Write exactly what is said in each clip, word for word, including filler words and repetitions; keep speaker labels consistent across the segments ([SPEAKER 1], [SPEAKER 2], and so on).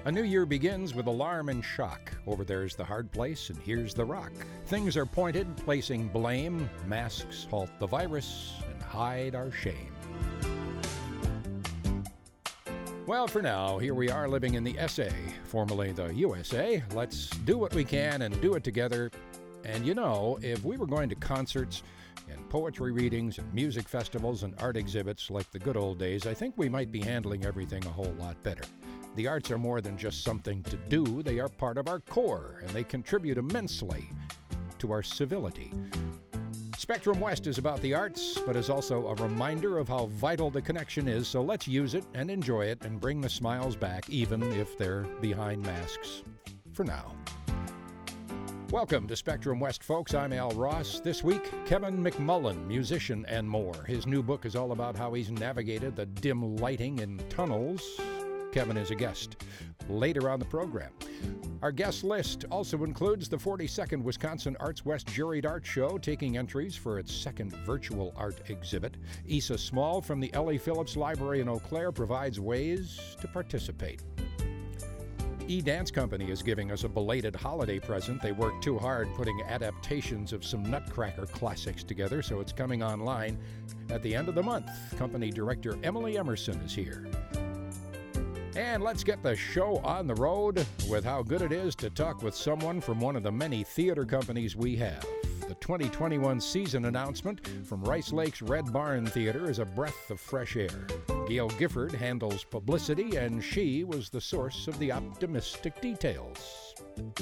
[SPEAKER 1] A new year begins with alarm and shock. Over there's the hard place, and here's the rock. Things are pointed, placing blame. Masks halt the virus and hide our shame. Well, for now, here we are living in the S A, formerly the U S A. Let's do what we can and do it together. And you know, if we were going to concerts and poetry readings and music festivals and art exhibits like the good old days, I think we might be handling everything a whole lot better. The arts are more than just something to do. They are part of our core, and they contribute immensely to our civility. Spectrum West is about the arts, but is also a reminder of how vital the connection is, so let's use it and enjoy it and bring the smiles back, even if they're behind masks for now. Welcome to Spectrum West, folks. I'm Al Ross. This week, Kevin McMullen, musician and more. His new book is all about how he's navigated the dim lighting in tunnels. Kevin is a guest later on the program. Our guest list also includes the forty-second Wisconsin Arts West Juried Art Show, taking entries for its second virtual art exhibit. Isa Small from the Ellie Phillips Library in Eau Claire provides ways to participate. E-Dance Company is giving us a belated holiday present. They worked too hard putting adaptations of some Nutcracker classics together, so it's coming online at the end of the month. Company director Emily Emerson is here. And let's get the show on the road with how good it is to talk with someone from one of the many theater companies we have. The twenty twenty-one season announcement from Rice Lake's Red Barn Theater is a breath of fresh air. Gail Gifford handles publicity, and she was the source of the optimistic details.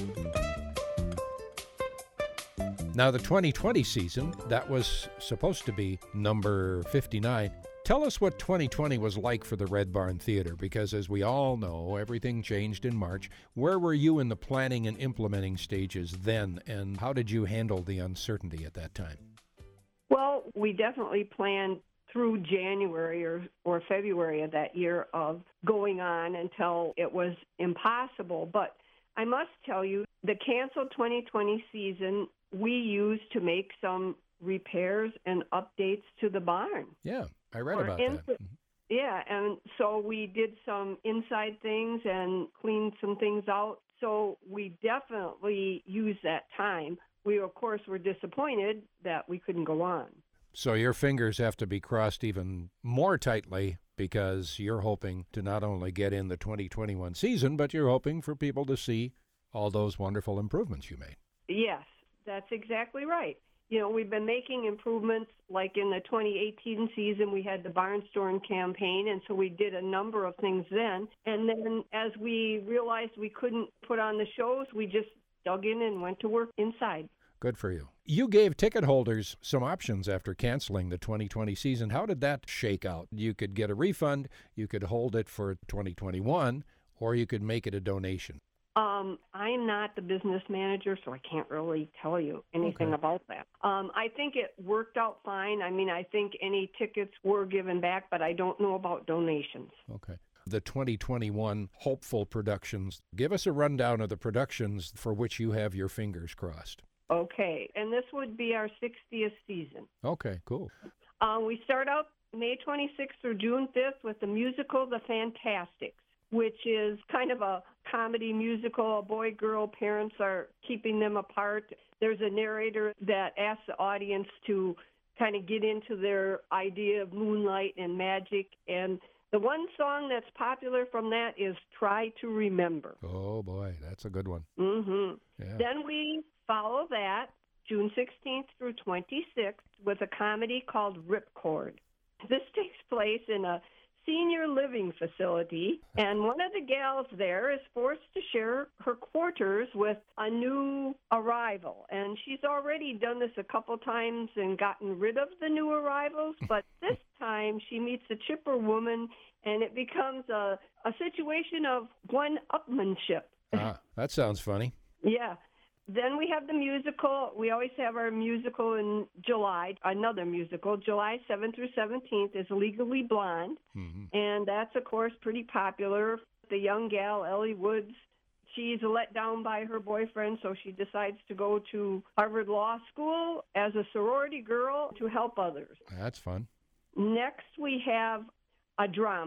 [SPEAKER 1] Now, the twenty twenty season, that was supposed to be number fifty-nine. Tell us what twenty twenty was like for the Red Barn Theater, because as we all know, everything changed in March. Where were you in the planning and implementing stages then, and how did you handle the uncertainty at that time?
[SPEAKER 2] Well, we definitely planned through January or, or February of that year of going on until it was impossible. But I must tell you, the canceled twenty twenty season, we used to make some repairs and updates to the barn.
[SPEAKER 1] Yeah. I read
[SPEAKER 2] or
[SPEAKER 1] about
[SPEAKER 2] in,
[SPEAKER 1] that.
[SPEAKER 2] Yeah, and so we did some inside things and cleaned some things out. So we definitely used that time. We, of course, were disappointed that we couldn't go on.
[SPEAKER 1] So your fingers have to be crossed even more tightly because you're hoping to not only get in the twenty twenty-one season, but you're hoping for people to see all those wonderful improvements you made.
[SPEAKER 2] Yes, that's exactly right. You know, we've been making improvements, like in the twenty eighteen season, we had the Barnstorm campaign, and so we did a number of things then. And then as we realized we couldn't put on the shows, we just dug in and went to work inside.
[SPEAKER 1] Good for you. You gave ticket holders some options after canceling the twenty twenty season. How did that shake out? You could get a refund, you could hold it for twenty twenty-one, or you could make it a donation.
[SPEAKER 2] Um, I'm not the business manager, so I can't really tell you anything
[SPEAKER 1] okay.
[SPEAKER 2] about that. Um, I think it worked out fine. I mean, I think any tickets were given back, but I don't know about donations.
[SPEAKER 1] Okay. The twenty twenty-one hopeful productions. Give us a rundown of the productions for which you have your fingers crossed.
[SPEAKER 2] Okay, and this would be our sixtieth season.
[SPEAKER 1] Okay, cool.
[SPEAKER 2] Uh, we start out May twenty-sixth through June fifth with the musical The Fantastics, which is kind of a comedy musical. A boy-girl, parents are keeping them apart. There's a narrator that asks the audience to kind of get into their idea of moonlight and magic. And the one song that's popular from that is Try to Remember.
[SPEAKER 1] Oh, boy, that's a good one.
[SPEAKER 2] Mm-hmm.
[SPEAKER 1] Yeah.
[SPEAKER 2] Then we follow that June sixteenth through twenty-sixth with a comedy called Ripcord. This takes place in a senior living facility, and one of the gals there is forced to share her quarters with a new arrival. And she's already done this a couple times and gotten rid of the new arrivals, but this time she meets a chipper woman, and it becomes a, a situation of one-upmanship.
[SPEAKER 1] Ah, that sounds funny.
[SPEAKER 2] Yeah. Then we have the musical. We always have our musical in July, another musical. July seventh through seventeenth is Legally Blonde, mm-hmm. and that's, of course, pretty popular. The young gal, Ellie Woods, she's let down by her boyfriend, so she decides to go to Harvard Law School as a sorority girl to help others.
[SPEAKER 1] That's fun.
[SPEAKER 2] Next, we have a drama,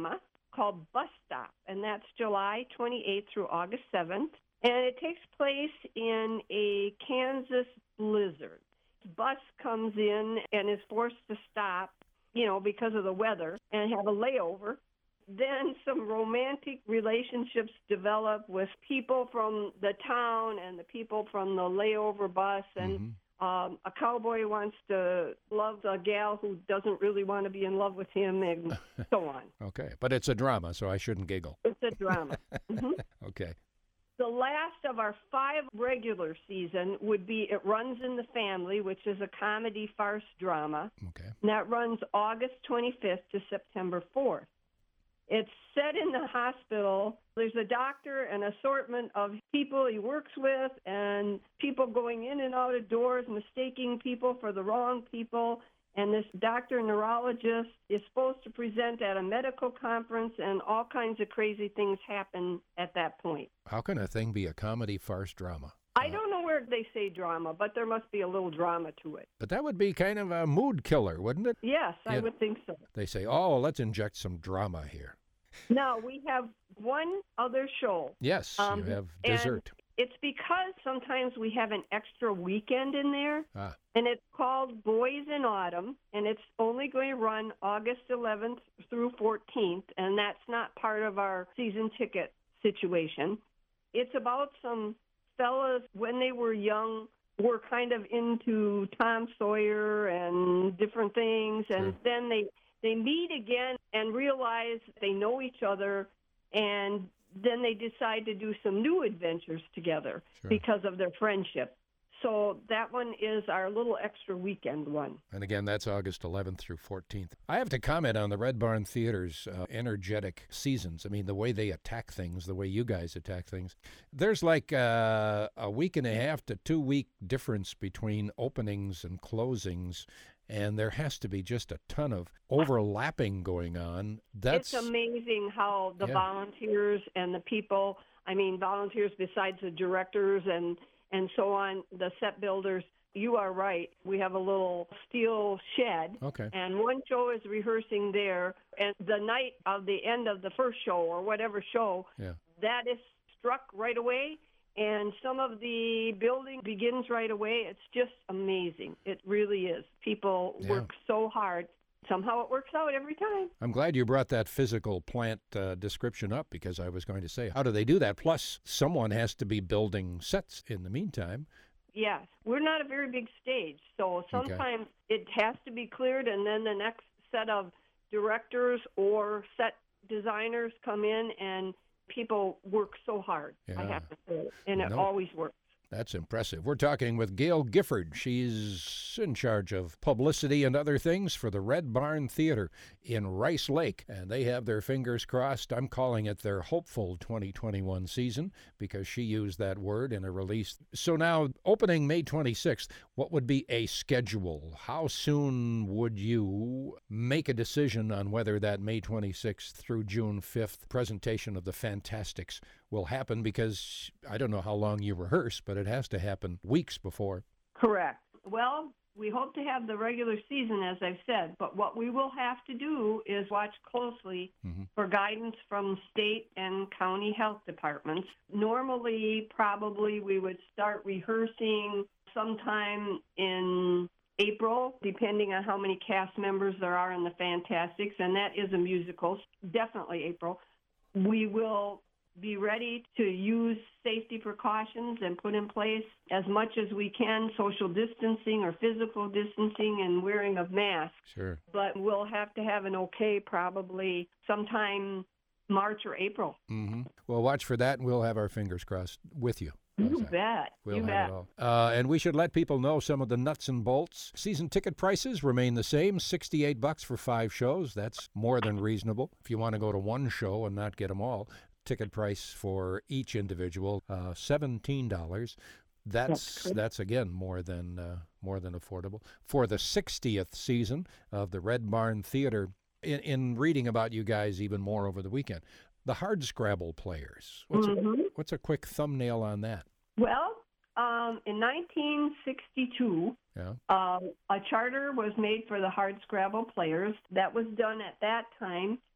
[SPEAKER 2] called Bus Stop, and that's July twenty-eighth through August seventh. And it takes place in a Kansas blizzard. The bus comes in and is forced to stop, you know, because of the weather, and have a layover. Then some romantic relationships develop with people from the town and the people from the layover bus. And mm-hmm. um, a cowboy wants to love a gal who doesn't really want to be in love with him, and so on.
[SPEAKER 1] Okay, but it's a drama, so I shouldn't giggle.
[SPEAKER 2] It's a drama. Mm-hmm.
[SPEAKER 1] Okay.
[SPEAKER 2] The last of our five regular season would be It Runs in the Family, which is a comedy farce drama.
[SPEAKER 1] Okay.
[SPEAKER 2] And that runs August twenty-fifth to September fourth. It's set in the hospital. There's a doctor, an assortment of people he works with, and people going in and out of doors, mistaking people for the wrong people. And this doctor neurologist is supposed to present at a medical conference, and all kinds of crazy things happen at that point.
[SPEAKER 1] How can a thing be a comedy farce drama?
[SPEAKER 2] I don't know where they say drama, but there must be a little drama to it.
[SPEAKER 1] But that would be kind of a mood killer, wouldn't it?
[SPEAKER 2] Yes, I
[SPEAKER 1] yeah.
[SPEAKER 2] would think so.
[SPEAKER 1] They say, oh, let's inject some drama here.
[SPEAKER 2] Now, we have one other show.
[SPEAKER 1] Yes,
[SPEAKER 2] um,
[SPEAKER 1] you have dessert.
[SPEAKER 2] It's because sometimes we have an extra weekend in there,
[SPEAKER 1] ah.
[SPEAKER 2] and it's called Boys in Autumn, and it's only going to run August eleventh through fourteenth, and that's not part of our season ticket situation. It's about some fellas, when they were young, were kind of into Tom Sawyer and different things, and
[SPEAKER 1] sure.
[SPEAKER 2] then they, they meet again and realize they know each other, and then they decide to do some new adventures together
[SPEAKER 1] sure.
[SPEAKER 2] because of their friendship. So that one is our little extra weekend one.
[SPEAKER 1] And again, that's August eleventh through fourteenth. I have to comment on the Red Barn Theater's uh, energetic seasons. I mean, the way they attack things, the way you guys attack things. There's like uh, a week and a half to two week difference between openings and closings. And there has to be just a ton of overlapping going on. That's
[SPEAKER 2] It's amazing how the
[SPEAKER 1] yeah.
[SPEAKER 2] volunteers and the people, I mean, volunteers besides the directors and, and so on, the set builders, you are right. We have a little steel shed.
[SPEAKER 1] Okay.
[SPEAKER 2] And one show is rehearsing there. And the night of the end of the first show or whatever show,
[SPEAKER 1] yeah.
[SPEAKER 2] that is struck right away. And some of the building begins right away. It's just amazing. It really is. People
[SPEAKER 1] yeah.
[SPEAKER 2] work so hard. Somehow it works out every time.
[SPEAKER 1] I'm glad you brought that physical plant uh, description up, because I was going to say, how do they do that? Plus, someone has to be building sets in the meantime.
[SPEAKER 2] Yes. We're not a very big stage, so sometimes okay. it has to be cleared, and then the next set of directors or set designers come in, and people work so hard,
[SPEAKER 1] yeah.
[SPEAKER 2] I have to say, and it
[SPEAKER 1] no.
[SPEAKER 2] always works.
[SPEAKER 1] That's impressive. We're talking with Gail Gifford. She's in charge of publicity and other things for the Red Barn Theater in Rice Lake, and they have their fingers crossed. I'm calling it their hopeful twenty twenty-one season, because she used that word in a release. So now, opening May twenty-sixth, what would be a schedule? How soon would you make a decision on whether that May twenty-sixth through June fifth presentation of the Fantastics will happen? Because I don't know how long you rehearse, but it has to happen weeks before.
[SPEAKER 2] Correct. Well, we hope to have the regular season, as I've said, but what we will have to do is watch closely mm-hmm. for guidance from state and county health departments. Normally, probably we would start rehearsing sometime in April, depending on how many cast members there are in the Fantastics, and that is a musical, definitely April. We will be ready to use safety precautions and put in place as much as we can social distancing or physical distancing and wearing of masks.
[SPEAKER 1] Sure.
[SPEAKER 2] But we'll have to have an okay probably sometime March or April.
[SPEAKER 1] Mm-hmm. Well, watch for that, and we'll have our fingers crossed with you.
[SPEAKER 2] You bet.
[SPEAKER 1] We'll
[SPEAKER 2] you
[SPEAKER 1] have
[SPEAKER 2] bet.
[SPEAKER 1] It all. Uh, and we should let people know some of the nuts and bolts. Season ticket prices remain the same, sixty-eight bucks for five shows. That's more than reasonable. If you want to go to one show and not get them all, ticket price for each individual, uh, seventeen dollars. That's that's, that's again more than uh, more than affordable for the sixtieth season of the Red Barn Theater. In, in reading about you guys even more over the weekend, the Hardscrabble Players. What's, mm-hmm. a, what's a quick thumbnail on that?
[SPEAKER 2] Well, um, in nineteen sixty-two,
[SPEAKER 1] yeah.
[SPEAKER 2] um, a charter was made for the Hardscrabble Players. That was done at that time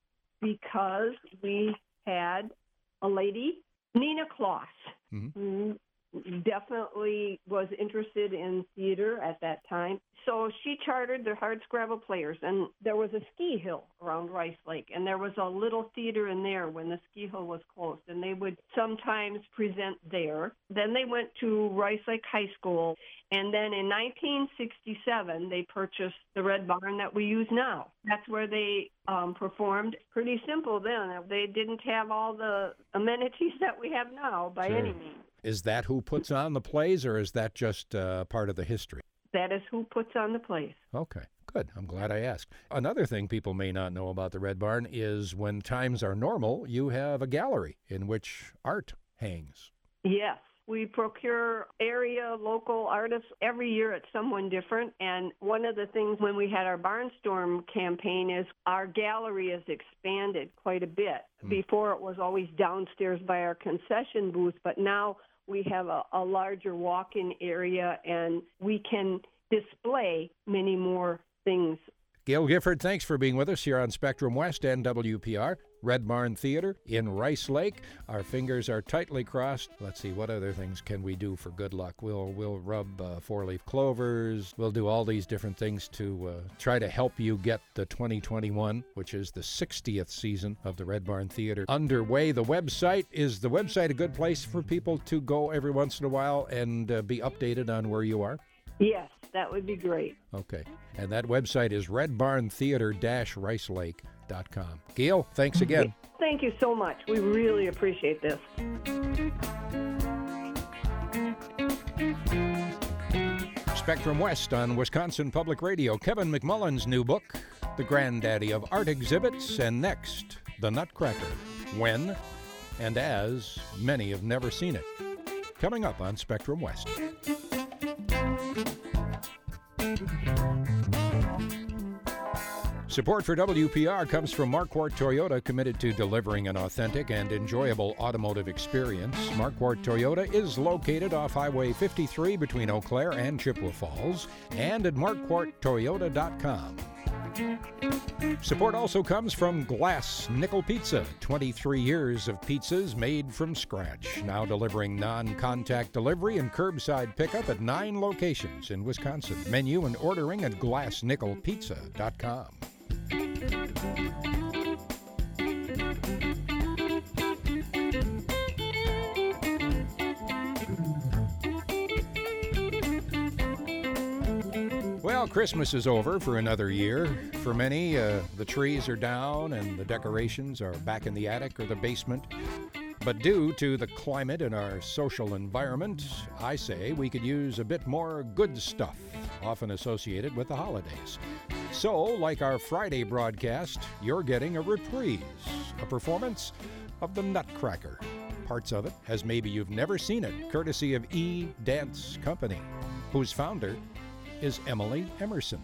[SPEAKER 2] because we had a lady, Nina Kloss,
[SPEAKER 1] Mm-hmm.
[SPEAKER 2] who definitely was interested in theater at that time. So she chartered the Hardscrabble Players, and there was a ski hill around Rice Lake, and there was a little theater in there when the ski hill was closed, and they would sometimes present there. Then they went to Rice Lake High School, and then in nineteen sixty-seven, they purchased the Red Barn that we use now. That's where they um, performed. Pretty simple then. They didn't have all the amenities that we have now by
[SPEAKER 1] Sure.
[SPEAKER 2] any means.
[SPEAKER 1] Is that who puts on the plays, or is that just uh, part of the history?
[SPEAKER 2] That is who puts on the plays.
[SPEAKER 1] Okay, good. I'm glad I asked. Another thing people may not know about the Red Barn is when times are normal, you have a gallery in which art hangs.
[SPEAKER 2] Yes. We procure area, local artists. Every year it's someone different. And one of the things when we had our Barnstorm campaign is our gallery has expanded quite a bit.
[SPEAKER 1] Hmm.
[SPEAKER 2] Before it was always downstairs by our concession booth, but now we have a, a larger walk-in area and we can display many more things.
[SPEAKER 1] Gail Gifford, thanks for being with us here on Spectrum West and W P R. Red Barn Theater in Rice Lake. Our fingers are tightly crossed. Let's see, what other things can we do for good luck? We'll we'll rub uh, four-leaf clovers. We'll do all these different things to uh, try to help you get the twenty twenty-one, which is the sixtieth season of the Red Barn Theater, underway. The website, is the website a good place for people to go every once in a while and uh, be updated on where you are?
[SPEAKER 2] Yes, that would be great.
[SPEAKER 1] Okay. And that website is red barn theater dash rice lake dot com. Gail, thanks again.
[SPEAKER 2] Thank you so much. We really appreciate this.
[SPEAKER 1] Spectrum West on Wisconsin Public Radio. Kevin McMullen's new book, The Granddaddy of Art Exhibits, and next, The Nutcracker. When and as many have never seen it. Coming up on Spectrum West. Support for W P R comes from Marquardt Toyota, committed to delivering an authentic and enjoyable automotive experience. Marquardt Toyota is located off Highway fifty-three between Eau Claire and Chippewa Falls, and at marquardt toyota dot com. Support also comes from Glass Nickel Pizza, twenty-three years of pizzas made from scratch, now delivering non-contact delivery and curbside pickup at nine locations in Wisconsin. Menu and ordering at glass nickel pizza dot com. Well, Christmas is over for another year. For many, uh, the trees are down and the decorations are back in the attic or the basement. But due to the climate and our social environment, I say we could use a bit more good stuff, often associated with the holidays. So, like our Friday broadcast, you're getting a reprise, a performance of The Nutcracker. Parts of it, as maybe you've never seen it, courtesy of E Dance Company, whose founder is Emily Emerson.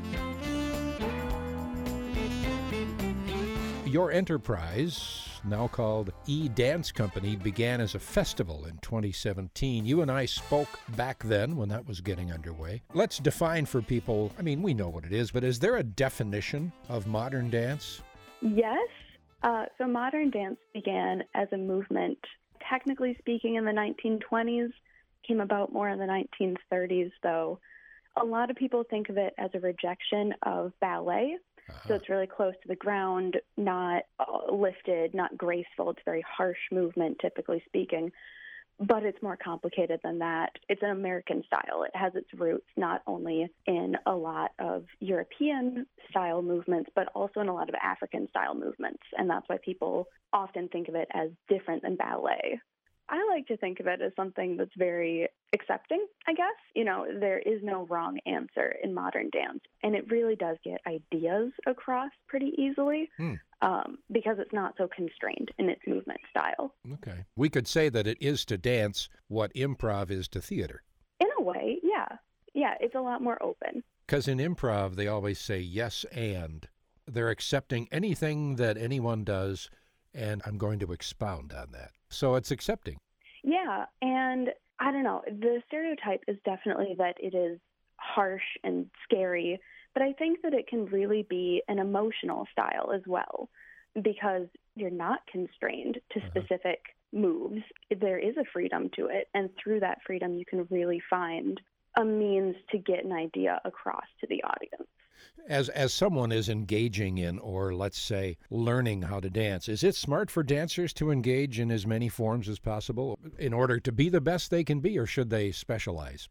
[SPEAKER 1] Your enterprise, now called E Dance Company, began as a festival in twenty seventeen. You and I spoke back then when that was getting underway. Let's define for people, I mean, we know what it is, but is there a definition of modern dance?
[SPEAKER 3] Yes. Uh, so modern dance began as a movement, technically speaking, in the nineteen twenties, came about more in the nineteen thirties, though. A lot of people think of it as a rejection of ballet.
[SPEAKER 1] Uh-huh.
[SPEAKER 3] So it's really close to the ground, not uh, lifted, not graceful. It's very harsh movement, typically speaking. But it's more complicated than that. It's an American style. It has its roots not only in a lot of European style movements, but also in a lot of African style movements. And that's why people often think of it as different than ballet. I like to think of it as something that's very accepting, I guess. You know, there is no wrong answer in modern dance, and it really does get ideas across pretty easily
[SPEAKER 1] Hmm.
[SPEAKER 3] um, because it's not so constrained in its movement style.
[SPEAKER 1] Okay. We could say that it is to dance what improv is to theater.
[SPEAKER 3] In a way, yeah. Yeah, it's a lot more open.
[SPEAKER 1] Because in improv, they always say yes and. They're accepting anything that anyone does, and I'm going to expound on that. So it's accepting.
[SPEAKER 3] Yeah, and I don't know, the stereotype is definitely that it is harsh and scary, but I think that it can really be an emotional style as well. because you're not constrained to
[SPEAKER 1] Uh-huh.
[SPEAKER 3] specific moves. There is a freedom to it. And through that freedom, you can really find a means to get an idea across to the audience.
[SPEAKER 1] As as someone is engaging in, or let's say, learning how to dance, is it smart for dancers to engage in as many forms as possible in order to be the best they can be, or should they specialize?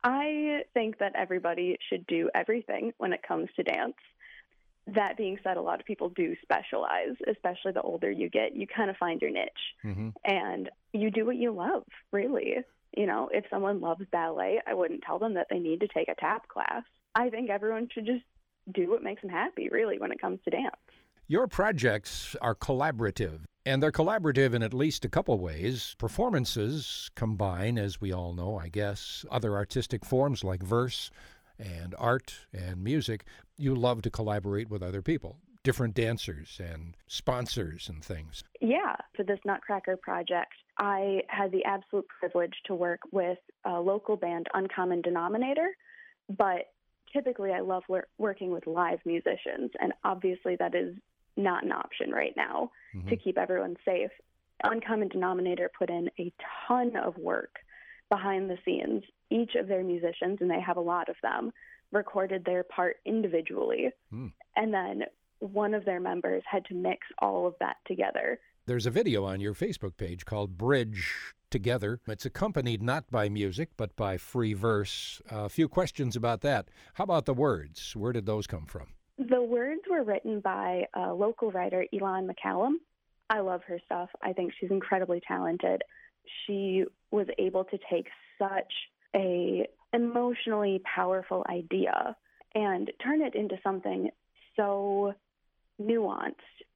[SPEAKER 3] I think that everybody should do everything when it comes to dance. That being said, a lot of people do specialize, especially the older you get. You kind of find your niche,
[SPEAKER 1] Mm-hmm.
[SPEAKER 3] and you do what you love, really. You know, if someone loves ballet, I wouldn't tell them that they need to take a tap class. I think everyone should just do what makes them happy, really, when it comes to dance.
[SPEAKER 1] Your projects are collaborative, and they're collaborative in at least a couple ways. Performances combine, as we all know, I guess, other artistic forms like verse and art and music. You love to collaborate with other people, different dancers and sponsors and things.
[SPEAKER 3] Yeah, for this Nutcracker project, I had the absolute privilege to work with a local band, Uncommon Denominator, but typically I love wor- working with live musicians, and obviously that is not an option right now
[SPEAKER 1] Mhm.
[SPEAKER 3] to keep everyone safe. Uncommon Denominator put in a ton of work behind the scenes. Each of their musicians, and they have a lot of them, recorded their part individually,
[SPEAKER 1] Mm.
[SPEAKER 3] and then one of their members had to mix all of that together.
[SPEAKER 1] There's a video on your Facebook page called Bridge Together. It's accompanied not by music, but by free verse. A few questions about that. How about the words? Where did those come from?
[SPEAKER 3] The words were written by a local writer, Elon McCallum. I love her stuff. I think she's incredibly talented. She was able to take such a emotionally powerful idea and turn it into something so nuanced.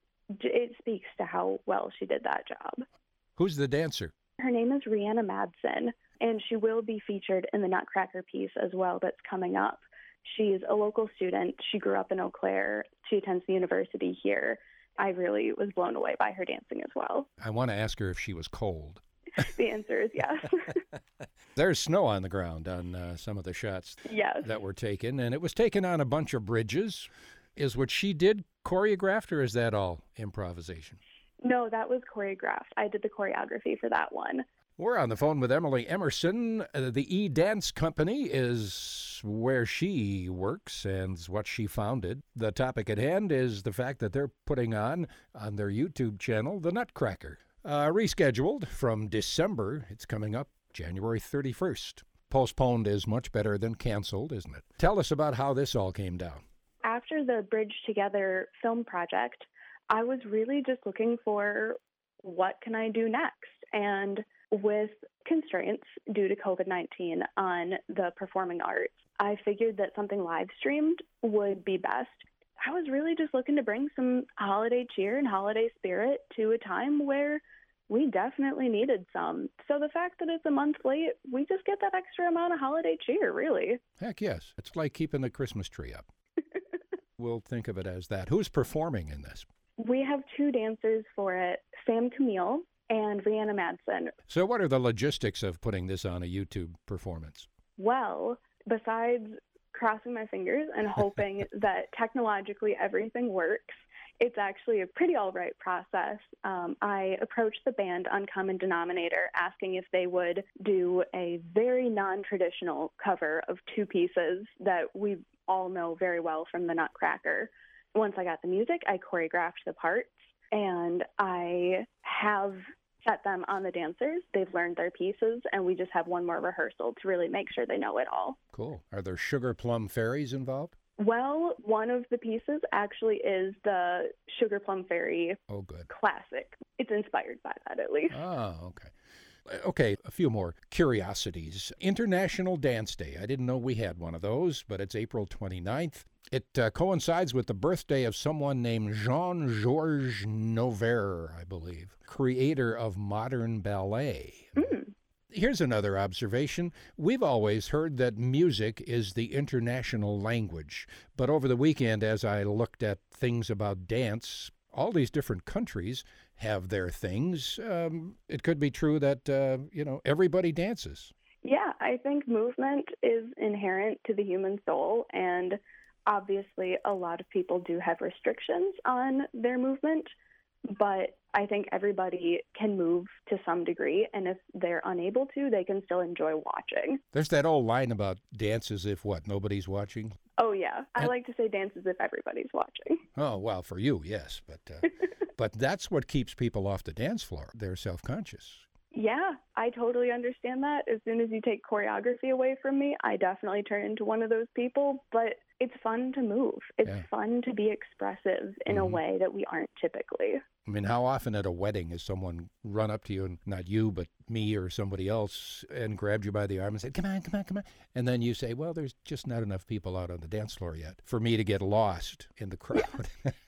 [SPEAKER 3] It speaks to how well she did that job.
[SPEAKER 1] Who's the dancer?
[SPEAKER 3] Her name is Rihanna Madsen, and she will be featured in the Nutcracker piece as well that's coming up. She's a local student. She grew up in Eau Claire. She attends the university here. I really was blown away by her dancing as well.
[SPEAKER 1] I want to ask her if she was cold.
[SPEAKER 3] The answer is yes.
[SPEAKER 1] There's snow on the ground on uh, some of the shots
[SPEAKER 3] Yes.
[SPEAKER 1] that were taken, and it was taken on a bunch of bridges. Is what she did choreographed, or is that all improvisation?
[SPEAKER 3] No, that was choreographed. I did the choreography for that one.
[SPEAKER 1] We're on the phone with Emily Emerson. Uh, the E-Dance Company is where she works and what she founded. The topic at hand is the fact that they're putting on, on their YouTube channel, the Nutcracker. Uh, rescheduled from December. It's coming up January thirty-first. Postponed is much better than canceled, isn't it? Tell us about how this all came down.
[SPEAKER 3] After the Bridge Together film project, I was really just looking for what can I do next? And with constraints due to COVID nineteen on the performing arts, I figured that something live streamed would be best. I was really just looking to bring some holiday cheer and holiday spirit to a time where we definitely needed some. So the fact that it's a month late, we just get that extra amount of holiday cheer, really.
[SPEAKER 1] Heck yes. It's like keeping the Christmas tree up. We'll think of it as that. Who's performing in this?
[SPEAKER 3] We have two dancers for it, Sam Camille and Rihanna Madsen.
[SPEAKER 1] So what are the logistics of putting this on a YouTube performance?
[SPEAKER 3] Well, besides crossing my fingers and hoping that technologically everything works, it's actually a pretty all right process. Um, I approached the band Uncommon Denominator asking if they would do a very non-traditional cover of two pieces that we all know very well from the Nutcracker. Once I got the music, I choreographed the parts, and I have set them on the dancers. They've learned their pieces, and we just have one more rehearsal to really make sure they know it all.
[SPEAKER 1] Cool. Are there sugar plum fairies involved?
[SPEAKER 3] Well, one of the pieces actually is the Sugar Plum Fairy
[SPEAKER 1] Oh, good.
[SPEAKER 3] classic. It's inspired by that, at least.
[SPEAKER 1] Oh, okay. Okay, a few more curiosities. International Dance Day. I didn't know we had one of those, but it's April twenty-ninth. It uh, coincides with the birthday of someone named Jean-Georges Noverre, I believe, creator of modern ballet.
[SPEAKER 3] Mm.
[SPEAKER 1] Here's another observation. We've always heard that music is the international language, but over the weekend, as I looked at things about dance, all these different countries have their things. Um, it could be true that, uh, you know, everybody dances.
[SPEAKER 3] Yeah, I think movement is inherent to the human soul, and obviously a lot of people do have restrictions on their movement, but I think everybody can move to some degree, and if they're unable to, they can still enjoy watching.
[SPEAKER 1] There's that old line about dance as if what, nobody's watching?
[SPEAKER 3] Oh, yeah. I
[SPEAKER 1] And-
[SPEAKER 3] like to say dance as if everybody's watching.
[SPEAKER 1] Oh, well, for you, yes. But uh, but that's what keeps people off the dance floor. They're self-conscious.
[SPEAKER 3] Yeah, I totally understand that. As soon as you take choreography away from me, I definitely turn into one of those people. But it's fun to move. It's
[SPEAKER 1] Yeah.
[SPEAKER 3] fun to be expressive in a
[SPEAKER 1] Mhm.
[SPEAKER 3] way that we aren't typically.
[SPEAKER 1] I mean, how often at a wedding has someone run up to you, and not you, but me or somebody else, and grabbed you by the arm and said, come on, come on, come on. And then you say, well, there's just not enough people out on the dance floor yet for me to get lost in the crowd.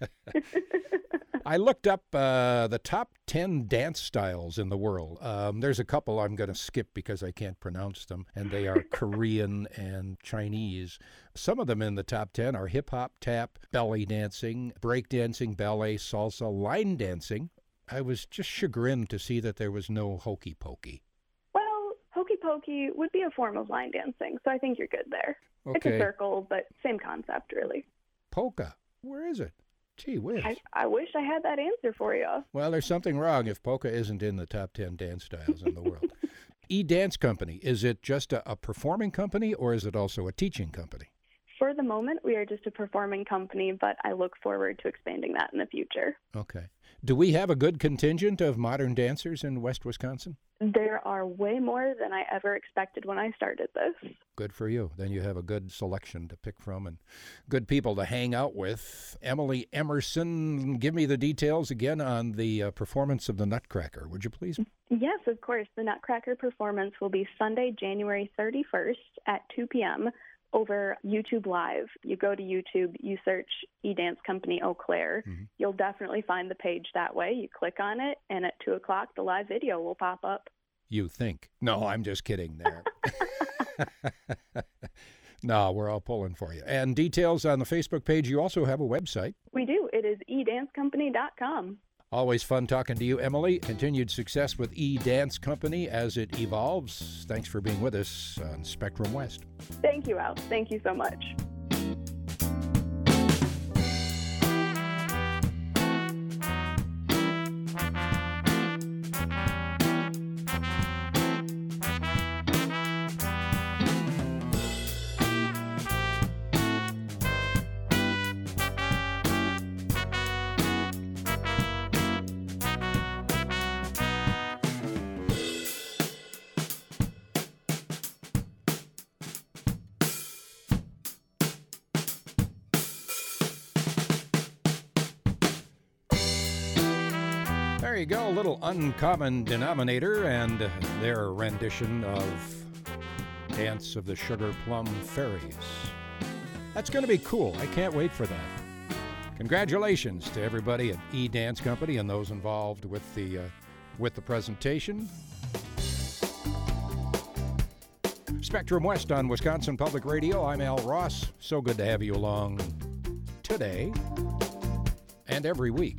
[SPEAKER 1] I looked up uh, the top ten dance styles in the world. Um, there's a couple I'm going to skip because I can't pronounce them, and they are Korean and Chinese. Some of them in the top ten are hip-hop, tap, belly dancing, break dancing, ballet, salsa, line dancing. I was just chagrined to see that there was no hokey pokey.
[SPEAKER 3] Well, hokey pokey would be a form of line dancing, so I think you're good there. It's a
[SPEAKER 1] Okay,
[SPEAKER 3] circle, but same concept, really.
[SPEAKER 1] polka, where is it? Gee whiz.
[SPEAKER 3] I, I wish I had that answer for you.
[SPEAKER 1] Well, there's something wrong if polka isn't in the top ten dance styles in the world. E-Dance Company, is it just a, a performing company or is it also a teaching company?
[SPEAKER 3] For the moment, we are just a performing company, but I look forward to expanding that in the future.
[SPEAKER 1] Okay. Do we have a good contingent of modern dancers in West Wisconsin?
[SPEAKER 3] There are way more than I ever expected when I started this.
[SPEAKER 1] Good for you. Then you have a good selection to pick from and good people to hang out with. Emily Emerson, give me the details again on the uh, performance of the Nutcracker, would you please?
[SPEAKER 3] Yes, of course. The Nutcracker performance will be Sunday, January thirty-first at two p.m. over YouTube Live. You go to YouTube, you search E-Dance Company Eau Claire.
[SPEAKER 1] Mm-hmm.
[SPEAKER 3] You'll definitely find the page that way. You click on it, and at two o'clock, the live video will pop up.
[SPEAKER 1] You think. No, I'm just kidding there. No, we're all pulling for you. And details on the Facebook page. You also have a website.
[SPEAKER 3] We do. It is e dance company dot com.
[SPEAKER 1] Always fun talking to you, Emily. Continued success with E-Dance Company as it evolves. Thanks for being with us on Spectrum West.
[SPEAKER 3] Thank you, Al. Thank you so much.
[SPEAKER 1] There you go, a little uncommon denominator and their rendition of Dance of the Sugar Plum Fairies. That's going to be cool. I can't wait for that. Congratulations to everybody at E-Dance Company and those involved with the uh, with the presentation. Spectrum West on Wisconsin Public Radio. I'm Al Ross. So good to have you along today and every week.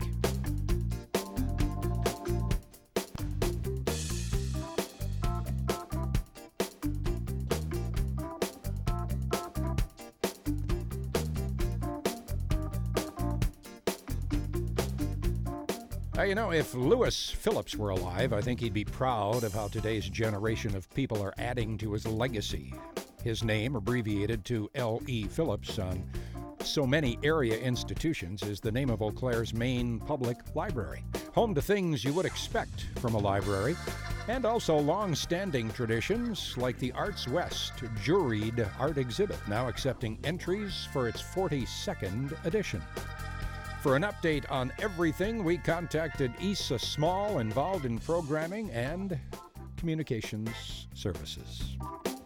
[SPEAKER 1] Uh, you know, if Lewis Phillips were alive, I think he'd be proud of how today's generation of people are adding to his legacy. His name, abbreviated to L E Phillips on so many area institutions, is the name of Eau Claire's main public library, home to things you would expect from a library, and also long-standing traditions like the Arts West juried art exhibit, now accepting entries for its forty-second edition. For an update on everything, we contacted Issa Small, involved in programming and communications services.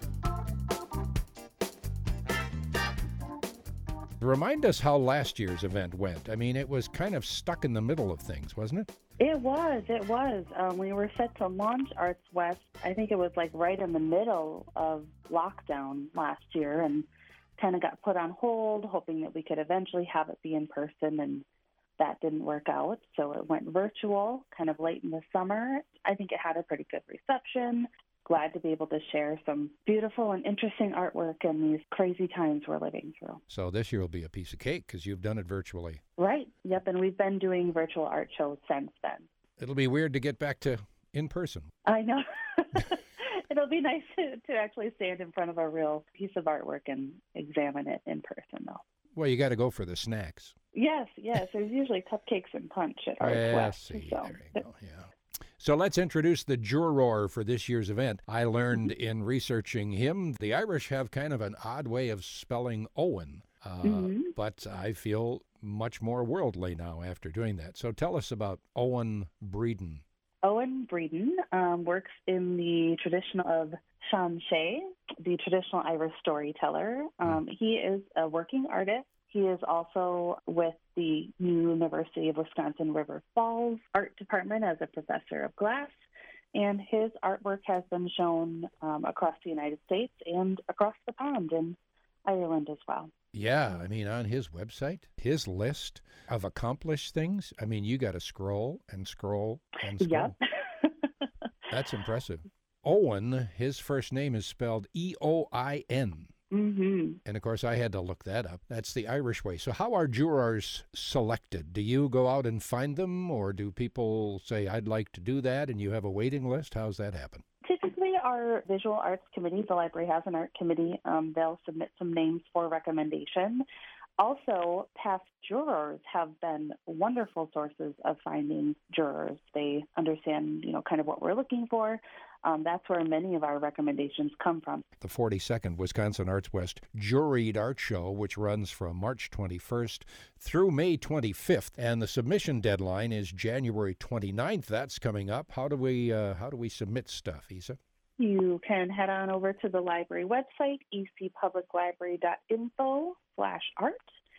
[SPEAKER 1] Remind us how last year's event went. I mean, it was kind of stuck in the middle of things, wasn't it?
[SPEAKER 4] It was, it was. Um, we were set to launch Arts West. I think it was like right in the middle of lockdown last year, and kind of got put on hold, hoping that we could eventually have it be in person, and that didn't work out. So it went virtual kind of late in the summer. I think it had a pretty good reception. glad to be able to share some beautiful and interesting artwork in these crazy times we're living through.
[SPEAKER 1] So this year will be a piece of cake because you've done it virtually.
[SPEAKER 4] Right. Yep. And we've been doing virtual art shows since then.
[SPEAKER 1] It'll be weird to get back to in person.
[SPEAKER 4] I know. It'll be nice to, to actually stand in front of a real piece of artwork and examine it in person, though.
[SPEAKER 1] Well, you got to go for the snacks.
[SPEAKER 4] Yes, yes. There's usually cupcakes and punch at Arts
[SPEAKER 1] Yeah,
[SPEAKER 4] West.
[SPEAKER 1] see,
[SPEAKER 4] So.
[SPEAKER 1] there you go, yeah. So let's introduce the juror for this year's event. I learned in researching him, the Irish have kind of an odd way of spelling Owen, uh,
[SPEAKER 4] Mm-hmm.
[SPEAKER 1] but I feel much more worldly now after doing that. So tell us about Owen Breeden.
[SPEAKER 4] Owen Breeden um, works in the tradition of Sean Shea, the traditional Irish storyteller. Um, he is a working artist. He is also with the University of Wisconsin River Falls Art Department as a professor of glass, and his artwork has been shown um, across the United States and across the pond in Ireland as well.
[SPEAKER 1] Yeah, I mean, on his website, his list of accomplished things, I mean, you got to scroll and scroll and scroll.
[SPEAKER 4] Yep.
[SPEAKER 1] That's impressive. Owen, his first name is spelled E O I N.
[SPEAKER 4] Mm-hmm.
[SPEAKER 1] And, of course, I had to look that up. That's the Irish way. So how are jurors selected? Do you go out and find them, or do people say, I'd like to do that, and you have a waiting list? How's that happen?
[SPEAKER 4] Typically, our visual arts committee, the library has an art committee, um, they'll submit some names for recommendation. Also, past jurors have been wonderful sources of finding jurors. They understand, you know, kind of what we're looking for. Um, that's where many of our recommendations come from.
[SPEAKER 1] The forty-second Wisconsin Arts West Juried Art Show, which runs from March twenty-first through May twenty-fifth, and the submission deadline is January twenty-ninth. That's coming up. How do we uh, how do we submit stuff, Isa?
[SPEAKER 4] You can head on over to the library website, e c public library dot info slash art,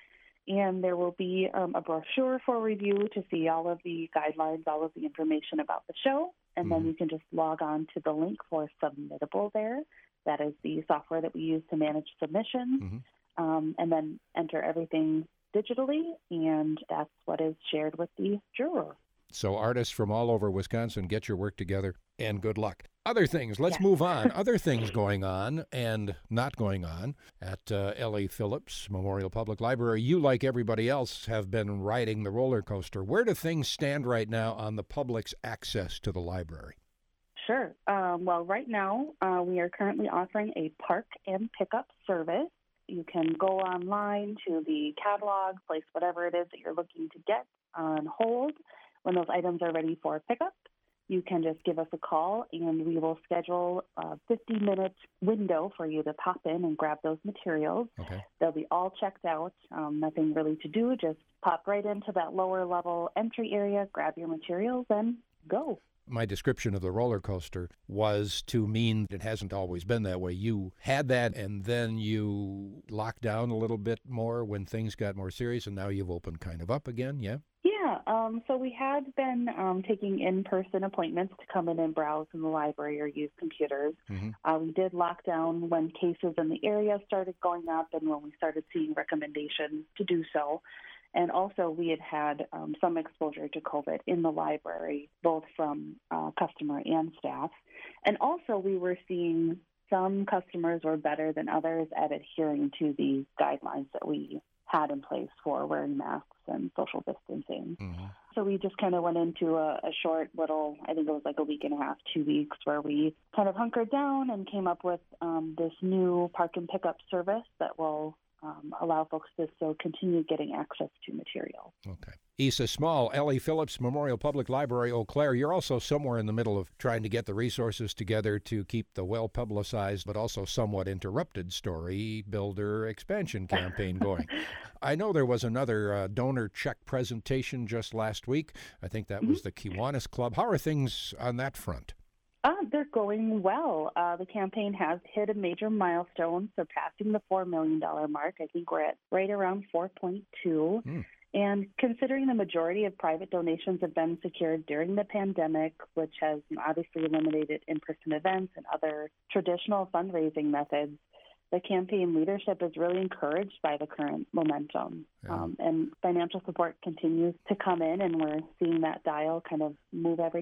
[SPEAKER 4] and there will be um, a brochure for review to see all of the guidelines, all of the information about the show, and mm-hmm. then you can just log on to the link for Submittable there. That is the software that we use to manage submissions, mm-hmm. um, and then enter everything digitally, and that's what is shared with the juror.
[SPEAKER 1] So artists from all over Wisconsin, get your work together, and good luck. Other things, let's
[SPEAKER 4] yeah.
[SPEAKER 1] move on. Other things going on and not going on at uh, L A. Phillips Memorial Public Library. You, like everybody else, have been riding the roller coaster. Where do things stand right now on the public's access to the library?
[SPEAKER 4] Sure. Um, well, right now, uh, we are currently offering a park and pickup service. You can go online to the catalog, place whatever it is that you're looking to get on hold. When those items are ready for pickup, you can just give us a call, and we will schedule a fifty-minute window for you to pop in and grab those materials.
[SPEAKER 1] Okay.
[SPEAKER 4] They'll be all checked out, um, nothing really to do. Just pop right into that lower-level entry area, grab your materials, and go.
[SPEAKER 1] My description of the roller coaster was to mean it hasn't always been that way. You had that, and then you locked down a little bit more when things got more serious, and now you've opened kind of up again, yeah?
[SPEAKER 4] Yeah, um, so we had been um, taking in-person appointments to come in and browse in the library or use computers. Mm-hmm. Uh, we did lock down when cases in the area started going up and when we started seeing recommendations to do so. And also we had had um, some exposure to COVID in the library, both from uh, customer and staff. And also we were seeing some customers were better than others at adhering to the guidelines that we had in place for wearing masks and social distancing. Mm-hmm. So we just kind of went into a, a short little, I think it was like a week and a half, two weeks, where we kind of hunkered down and came up with um, this new park and pickup service that will um, allow folks to still continue getting access to material.
[SPEAKER 1] Okay. Isa Small, L A. Phillips Memorial Public Library, Eau Claire. You're also somewhere in the middle of trying to get the resources together to keep the well-publicized but also somewhat interrupted story builder expansion campaign going. I know there was another uh, donor check presentation just last week. I think that mm-hmm. was the Kiwanis Club. How are things on that front?
[SPEAKER 4] Uh, they're going well. Uh, the campaign has hit a major milestone, surpassing the four million dollars mark. I think we're at right around four point two. Mm. And considering the majority of private donations have been secured during the pandemic, which has obviously eliminated in-person events and other traditional fundraising methods, the campaign leadership is really encouraged by the current momentum. Yeah. Um, and financial support continues to come in, and we're seeing that dial kind of move every day.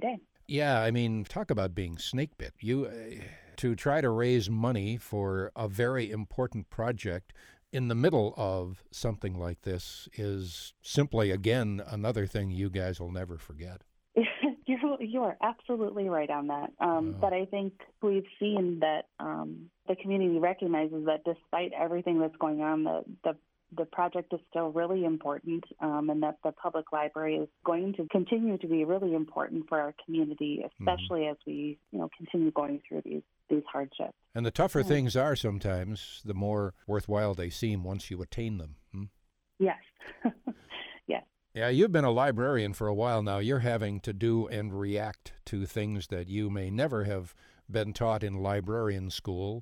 [SPEAKER 1] Yeah, I mean, talk about being snake bit. You uh, to try to raise money for a very important project in the middle of something like this is simply, again, another thing you guys will never forget.
[SPEAKER 4] you, you are absolutely right on that. Um,
[SPEAKER 1] Oh.
[SPEAKER 4] But I think we've seen that um, the community recognizes that despite everything that's going on, the, the the project is still really important, um, and that the public library is going to continue to be really important for our community, especially mm-hmm. as we, you know, continue going through these these hardships.
[SPEAKER 1] And the tougher mm-hmm. things are sometimes, the more worthwhile they seem once you attain them. Hmm?
[SPEAKER 4] Yes. Yes.
[SPEAKER 1] Yeah, you've been a librarian for a while now. You're having to do and react to things that you may never have been taught in librarian school.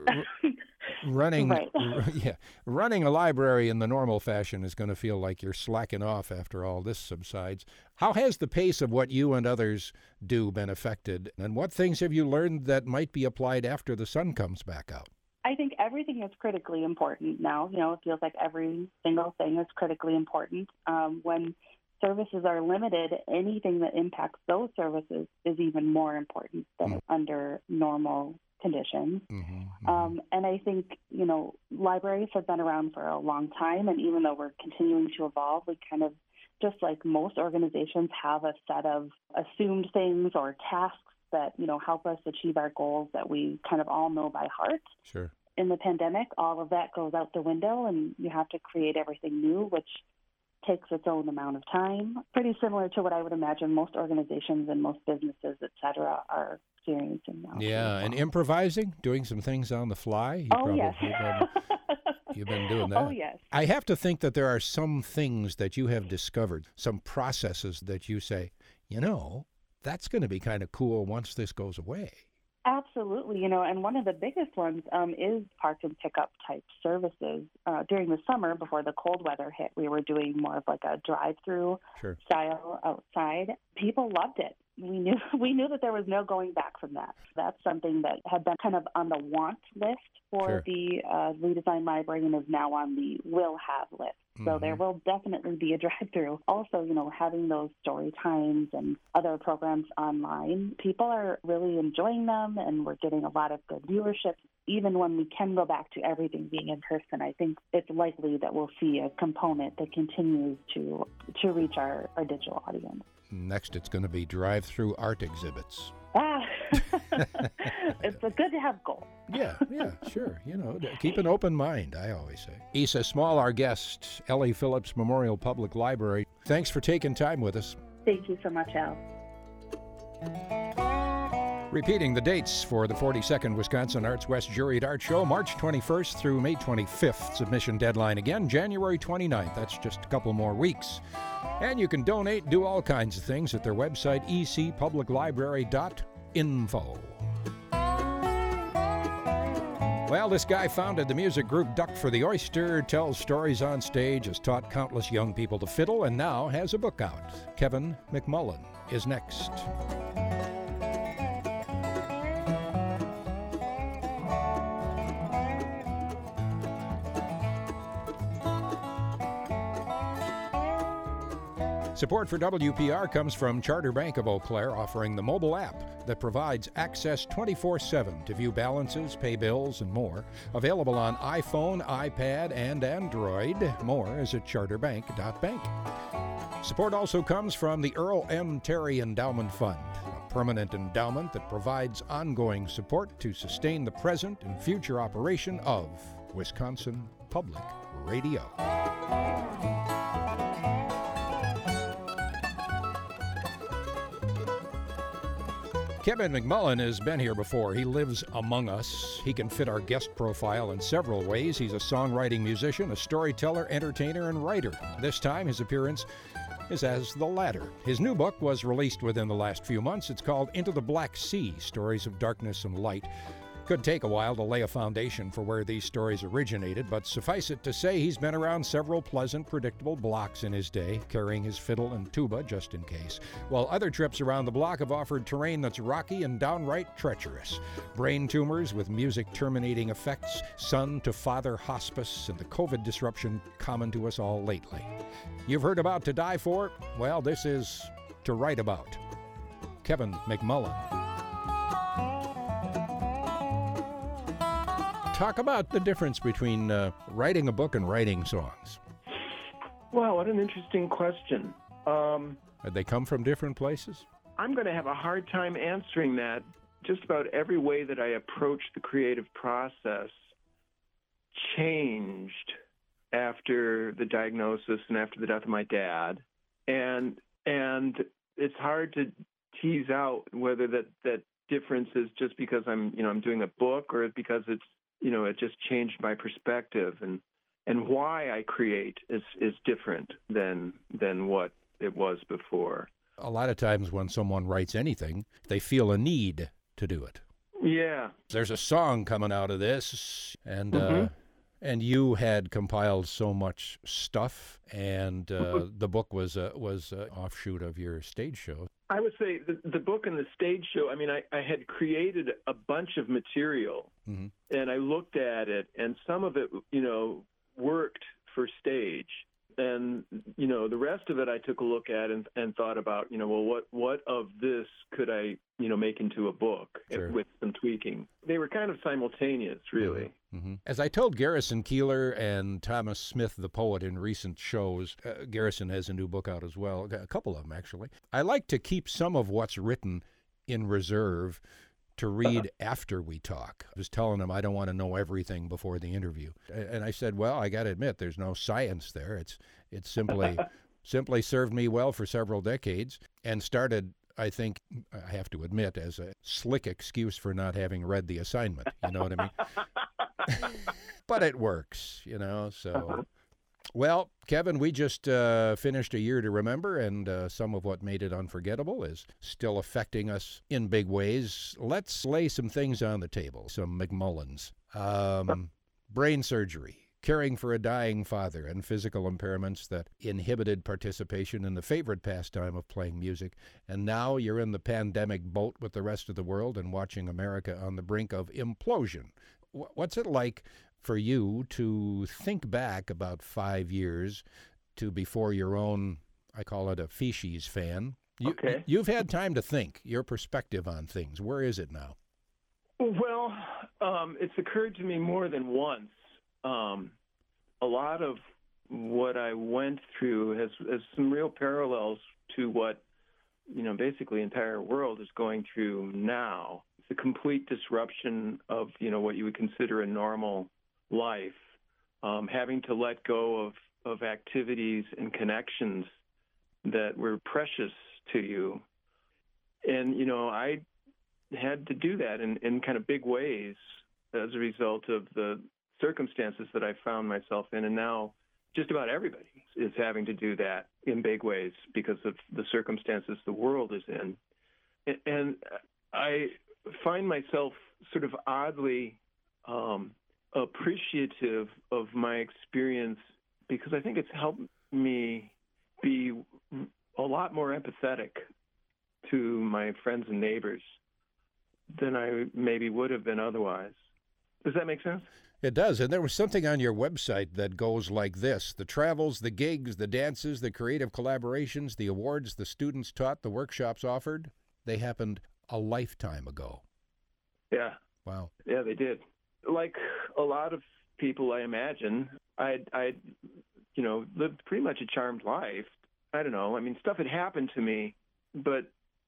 [SPEAKER 1] Running,
[SPEAKER 4] right.
[SPEAKER 1] yeah, running a library in the normal fashion is going to feel like you're slacking off after all this subsides. How has the pace of what you and others do been affected, and what things have you learned that might be applied after the sun comes back out?
[SPEAKER 4] I think everything is critically important now. You know, it feels like every single thing is critically important. Um, when services are limited, anything that impacts those services is even more important than mm. under normal conditions. Mm-hmm, mm-hmm. Um, and I think, you know, libraries have been around for a long time, and even though we're continuing to evolve, we kind of, just like most organizations, have a set of assumed things or tasks that, you know, help us achieve our goals that we kind of all know by heart.
[SPEAKER 1] Sure.
[SPEAKER 4] In the pandemic, all of that goes out the window, and you have to create everything new, which takes its own amount of time. Pretty similar to what I would imagine most organizations and most businesses, et cetera, are experiencing now.
[SPEAKER 1] Yeah, and improvising, doing some things on the fly. You
[SPEAKER 4] oh, yes.
[SPEAKER 1] Been, you've been doing that.
[SPEAKER 4] Oh, yes.
[SPEAKER 1] I have to think that there are some things that you have discovered, some processes that you say, you know, that's going to be kind of cool once this goes away.
[SPEAKER 4] Absolutely, you know, and one of the biggest ones um, is park and pickup type services. Uh, during the summer, before the cold weather hit, we were doing more of like a drive-through
[SPEAKER 1] sure.
[SPEAKER 4] style outside. People loved it. We knew we knew that there was no going back from that. That's something that had been kind of on the want list for
[SPEAKER 1] sure.
[SPEAKER 4] the uh, redesigned library and is now on the will have list. So mm-hmm. there will definitely be a drive-through. Also, you know, having those story times and other programs online, people are really enjoying them, and we're getting a lot of good viewership. Even when we can go back to everything being in person, I think it's likely that we'll see a component that continues to to reach our, our digital audience.
[SPEAKER 1] Next, it's going to be drive-through art exhibits.
[SPEAKER 4] Ah, it's a good to have goals.
[SPEAKER 1] Yeah, yeah, sure. You know, keep an open mind, I always say. Isa Small, our guest, Ellie Phillips Memorial Public Library. Thanks for taking time with us.
[SPEAKER 4] Thank you so much, Al.
[SPEAKER 1] Repeating the dates for the forty-second Wisconsin Arts West Juried Art Show, March twenty-first through May twenty-fifth. Submission deadline again, January twenty-ninth. That's just a couple more weeks. And you can donate, do all kinds of things at their website, e c public library dot info. Well, this guy founded the music group Duck for the Oyster, tells stories on stage, has taught countless young people to fiddle, and now has a book out. Kevin McMullen is next. Support for W P R comes from Charter Bank of Eau Claire, offering the mobile app that provides access twenty-four seven to view balances, pay bills, and more. Available on iPhone, iPad, and Android. More is at charter bank dot bank. Support also comes from the Earl M. Terry Endowment Fund, a permanent endowment that provides ongoing support to sustain the present and future operation of Wisconsin Public Radio. Kevin McMullen has been here before. He lives among us. He can fit our guest profile in several ways. He's a songwriting musician, a storyteller, entertainer, and writer. This time, his appearance is as the latter. His new book was released within the last few months. It's called Into the Black Sea, Stories of Darkness and Light. Could take a while to lay a foundation for where these stories originated, but suffice it to say he's been around several pleasant, predictable blocks in his day, carrying his fiddle and tuba just in case, while other trips around the block have offered terrain that's rocky and downright treacherous. Brain tumors with music-terminating effects, son-to-father hospice, and the COVID disruption common to us all lately. You've heard about To Die For? Well, this is To Write About. Kevin McMullen. Talk about the difference between uh, writing a book and writing songs.
[SPEAKER 5] Well, what an interesting question. Um,
[SPEAKER 1] They come from different places?
[SPEAKER 5] I'm going to have a hard time answering that. Just about every way that I approach the creative process changed after the diagnosis and after the death of my dad. And and it's hard to tease out whether that, that difference is just because I'm, you know, I'm doing a book or because it's, you know, it just changed my perspective, and and why I create is, is different than than what it was before.
[SPEAKER 1] A lot of times when someone writes anything, they feel a need to do it.
[SPEAKER 5] Yeah.
[SPEAKER 1] There's a song coming out of this, and
[SPEAKER 5] Mm-hmm.
[SPEAKER 1] uh, and you had compiled so much stuff, and uh, the book was a, was an offshoot of your stage show.
[SPEAKER 5] I would say the, the book and the stage show, I mean, I, I had created a bunch of material,
[SPEAKER 1] Mm-hmm.
[SPEAKER 5] and I looked at it, and some of it, you know, worked for stage. And, you know, the rest of it I took a look at and, and thought about, you know, well, what, what of this could I, you know, make into a book
[SPEAKER 1] Sure.
[SPEAKER 5] with some tweaking? They were kind of simultaneous, really.
[SPEAKER 1] Mm-hmm. As I told Garrison Keillor and Thomas Smith, the poet, in recent shows, uh, Garrison has a new book out as well, a couple of them actually. I like to keep some of what's written in reserve to read after we talk. I was telling him I don't want to know everything before the interview. And I said, well, I got to admit, there's no science there. It's it's simply simply served me well for several decades and started, I think, I have to admit, as a slick excuse for not having read the assignment. You know what I mean? But it works, you know, so... Well, Kevin, we just uh, finished A Year to Remember, and uh, some of what made it unforgettable is still affecting us in big ways. Let's lay some things on the table, some McMullens. Um, brain surgery, caring for a dying father, and physical impairments that inhibited participation in the favorite pastime of playing music. And now you're in the pandemic boat with the rest of the world and watching America on the brink of implosion. W- what's it like for you to think back about five years to before your own, I call it a feces fan? You,
[SPEAKER 5] Okay.
[SPEAKER 1] You've had time to think, your perspective on things. Where is it now?
[SPEAKER 5] Well, um, it's occurred to me more than once. Um, a lot of what I went through has, has some real parallels to what, you know, basically the entire world is going through now. It's a complete disruption of, you know, what you would consider a normal life, um, having to let go of, of activities and connections that were precious to you. And, you know, I had to do that in, in kind of big ways as a result of the circumstances that I found myself in. And now just about everybody is having to do that in big ways because of the circumstances the world is in. And I find myself sort of oddly um, appreciative of my experience because I think it's helped me be a lot more empathetic to my friends and neighbors than I maybe would have been otherwise. Does that make sense?
[SPEAKER 1] It does. And there was something on your website that goes like this: the travels, the gigs, the dances, the creative collaborations, the awards the students taught, the workshops offered, they happened a lifetime ago.
[SPEAKER 5] Yeah.
[SPEAKER 1] Wow.
[SPEAKER 5] Yeah, they did. Like a lot of people, I imagine, I'd, I'd, you know, lived pretty much a charmed life. I don't know. I mean, stuff had happened to me, but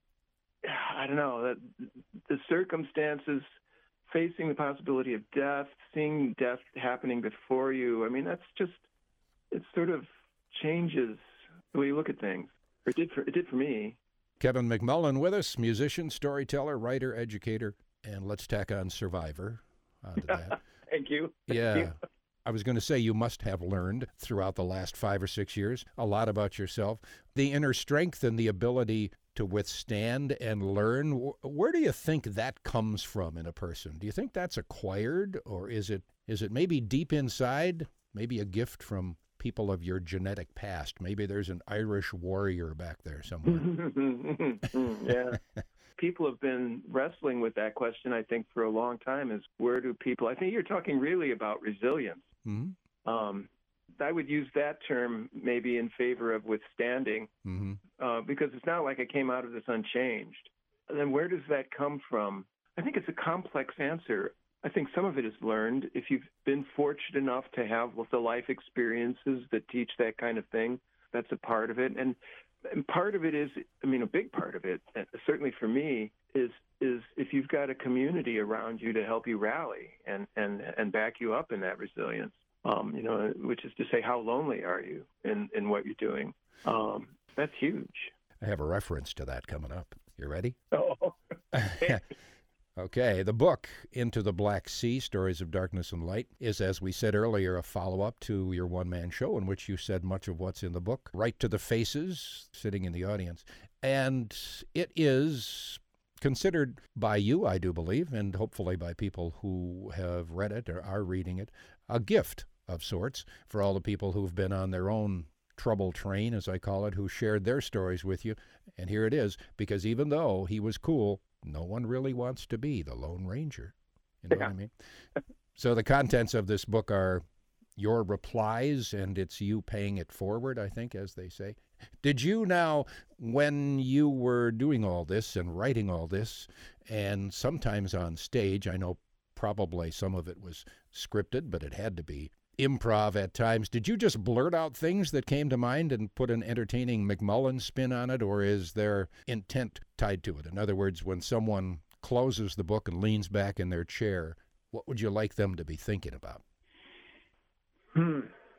[SPEAKER 5] I don't know, that the circumstances, facing the possibility of death, seeing death happening before you, I mean, that's just, it sort of changes the way you look at things. Or it did for, it did for me.
[SPEAKER 1] Kevin McMullen with us, musician, storyteller, writer, educator, and let's tack on survivor onto that.
[SPEAKER 5] Thank you. Thank
[SPEAKER 1] Yeah.
[SPEAKER 5] you.
[SPEAKER 1] I was going to say you must have learned throughout the last five or six years a lot about yourself, the inner strength and the ability to withstand and learn. Where do you think that comes from in a person? Do you think that's acquired, or is it is it maybe deep inside, maybe a gift from people of your genetic past? Maybe there's an Irish warrior back there somewhere.
[SPEAKER 5] Yeah. People have been wrestling with that question, I think, for a long time, is where do people, I think you're talking really about resilience.
[SPEAKER 1] Mm-hmm.
[SPEAKER 5] Um, I would use that term maybe in favor of withstanding,
[SPEAKER 1] Mm-hmm.
[SPEAKER 5] uh, because it's not like I came out of this unchanged. then where does that come from? I think it's a complex answer. I think some of it is learned. If you've been fortunate enough to have the life experiences that teach that kind of thing, that's a part of it. And, and part of it is, I mean, a big part of it, certainly for me, is is if you've got a community around you to help you rally and, and, and back you up in that resilience, um, you know, which is to say, how lonely are you in, in what you're doing? Um, that's huge.
[SPEAKER 1] I have a reference to that coming up. You ready?
[SPEAKER 5] Oh.
[SPEAKER 1] Okay, the book, Into the Black Sea, Stories of Darkness and Light, is, as we said earlier, a follow-up to your one-man show in which you said much of what's in the book, right to the faces sitting in the audience. And it is considered by you, I do believe, and hopefully by people who have read it or are reading it, a gift of sorts for all the people who've been on their own trouble train, as I call it, who shared their stories with you. And here it is, because even though he was cool, no one really wants to be the Lone Ranger. You know
[SPEAKER 5] yeah.
[SPEAKER 1] what I mean? So the contents of this book are your replies, and it's you paying it forward, I think, as they say. Did you now, when you were doing all this and writing all this, and sometimes on stage, I know probably some of it was scripted, but it had to be improv at times, did you just blurt out things that came to mind and put an entertaining McMullen spin on it, or is there intent tied to it? In other words, when someone closes the book and leans back in their chair, what would you like them to be thinking about?
[SPEAKER 5] Hmm.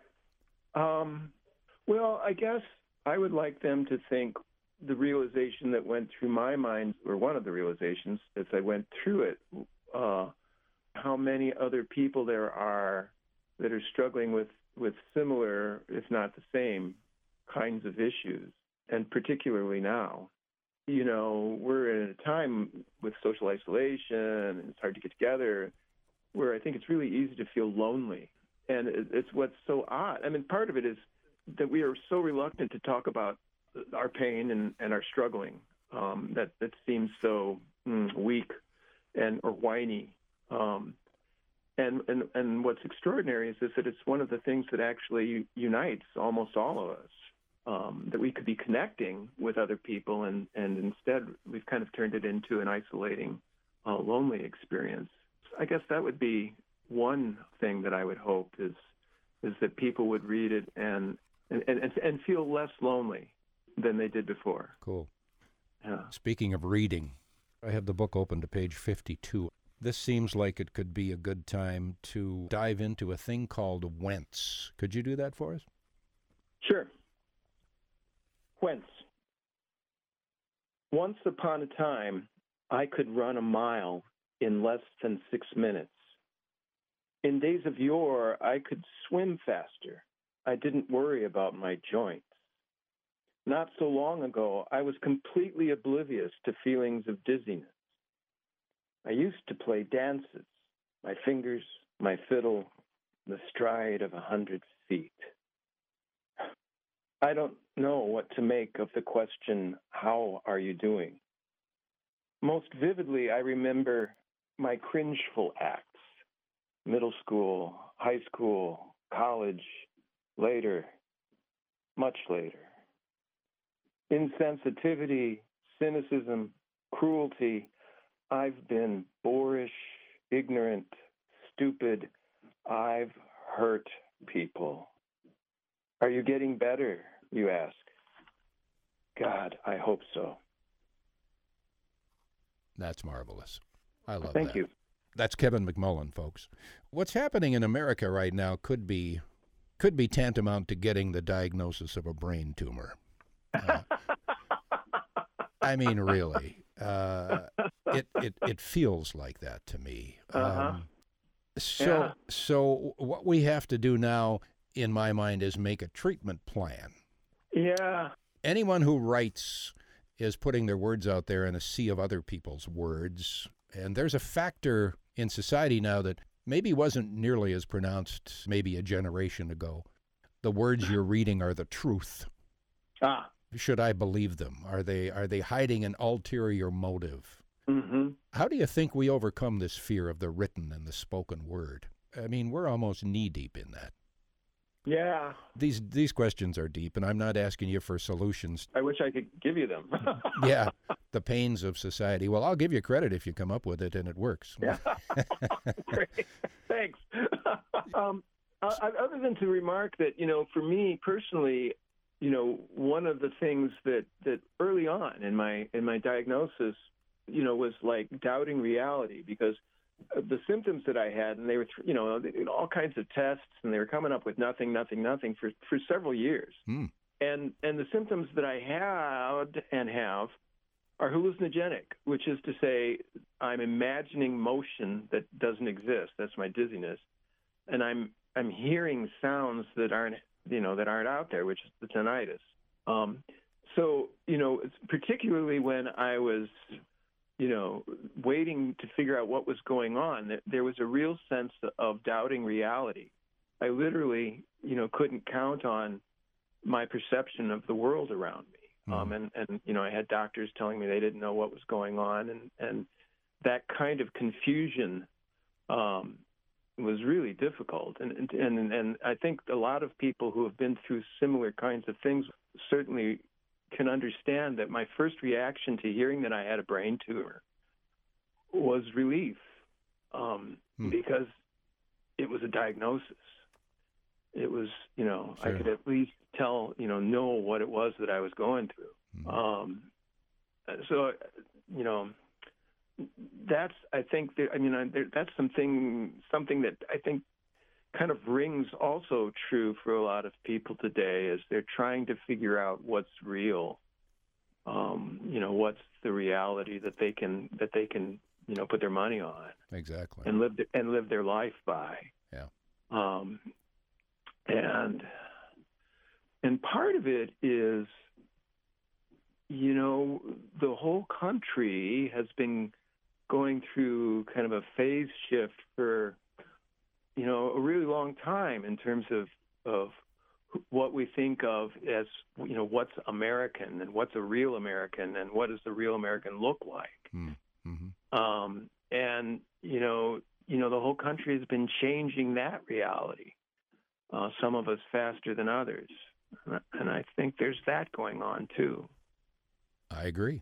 [SPEAKER 5] Um, well, I guess I would like them to think the realization that went through my mind, or one of the realizations as I went through it, uh, how many other people there are that are struggling with, with similar, if not the same, kinds of issues, and particularly now. You know, we're in a time with social isolation, and it's hard to get together, where I think it's really easy to feel lonely. And it's what's so odd. I mean, part of it is that we are so reluctant to talk about our pain and, and our struggling, um, that, that seems so mm, weak and or whiny. Um, And, and and what's extraordinary is, is that it's one of the things that actually unites almost all of us, um, that we could be connecting with other people, and, and instead we've kind of turned it into an isolating, uh, lonely experience. I guess that would be one thing that I would hope is is that people would read it and and, and, and feel less lonely than they did before.
[SPEAKER 1] Cool.
[SPEAKER 5] Yeah.
[SPEAKER 1] Speaking of reading, I have the book open to page fifty-two. This seems like it could be a good time to dive into a thing called whence. Could you do that for us?
[SPEAKER 5] Sure. Whence. Once upon a time, I could run a mile in less than six minutes. In days of yore, I could swim faster. I didn't worry about my joints. Not so long ago, I was completely oblivious to feelings of dizziness. I used to play dances, my fingers, my fiddle, the stride of a hundred feet. I don't know what to make of the question, how are you doing? Most vividly, I remember my cringeful acts, middle school, high school, college, later, much later. Insensitivity, cynicism, cruelty. I've been boorish, ignorant, stupid. I've hurt people. Are you getting better, you ask? God, I hope so.
[SPEAKER 1] That's marvelous. I love
[SPEAKER 5] Thank
[SPEAKER 1] that.
[SPEAKER 5] you.
[SPEAKER 1] That's Kevin McMullen, folks. What's happening in America right now could be could be tantamount to getting the diagnosis of a brain tumor. Uh, I mean, really. Uh, it, it it feels like that to me.
[SPEAKER 5] Uh-huh.
[SPEAKER 1] Um, so
[SPEAKER 5] Yeah.
[SPEAKER 1] so what we have to do now, in my mind, is make a treatment plan.
[SPEAKER 5] Yeah.
[SPEAKER 1] Anyone who writes is putting their words out there in a sea of other people's words. And there's a factor in society now that maybe wasn't nearly as pronounced maybe a generation ago. The words you're reading are the truth.
[SPEAKER 5] Ah.
[SPEAKER 1] Should I believe them? Are they are they hiding an ulterior motive?
[SPEAKER 5] Mm-hmm.
[SPEAKER 1] How do you think we overcome this fear of the written and the spoken word? I mean, we're almost knee-deep in that.
[SPEAKER 5] Yeah.
[SPEAKER 1] These these questions are deep, and I'm not asking you for solutions.
[SPEAKER 5] I wish I could give you them.
[SPEAKER 1] Yeah, the pains of society. Well, I'll give you credit if you come up with it and it works.
[SPEAKER 5] Yeah. Great. Thanks. um, uh, other than to remark that, you know, for me personally, you know, one of the things that, that early on in my in my diagnosis, you know, was like doubting reality, because the symptoms that I had, and they were, you know, all kinds of tests, and they were coming up with nothing, nothing, nothing for, for several years.
[SPEAKER 1] Mm.
[SPEAKER 5] And and the symptoms that I had and have are hallucinogenic, which is to say I'm imagining motion that doesn't exist. That's my dizziness. And I'm I'm hearing sounds that aren't, you know, that aren't out there, which is the tinnitus. Um, so, you know, particularly when I was, you know, waiting to figure out what was going on, there was a real sense of doubting reality. I literally, you know, couldn't count on my perception of the world around me. Mm. Um, and, and, you know, I had doctors telling me they didn't know what was going on. And, and that kind of confusion um, was really difficult. And, and, and, and I think a lot of people who have been through similar kinds of things certainly can understand that my first reaction to hearing that I had a brain tumor was relief, um, hmm. because it was a diagnosis. It was, you know, sure. I could at least tell, you know, know what it was that I was going through. Hmm. Um, so, you know, that's, I think, that, I mean, I, there, that's something, something that I think kind of rings also true for a lot of people today, as they're trying to figure out what's real. Um, you know, what's the reality that they can that they can you know put their money on,
[SPEAKER 1] exactly,
[SPEAKER 5] and live the, and live their life by.
[SPEAKER 1] Yeah.
[SPEAKER 5] Um, and and part of it is, you know, the whole country has been going through kind of a phase shift for, you know, a really long time in terms of, of what we think of as, you know, what's American and what's a real American and what does the real American look like. Mm-hmm. Um, and, you know, you know, the whole country has been changing that reality, uh, some of us faster than others. And I think there's that going on, too.
[SPEAKER 1] I agree.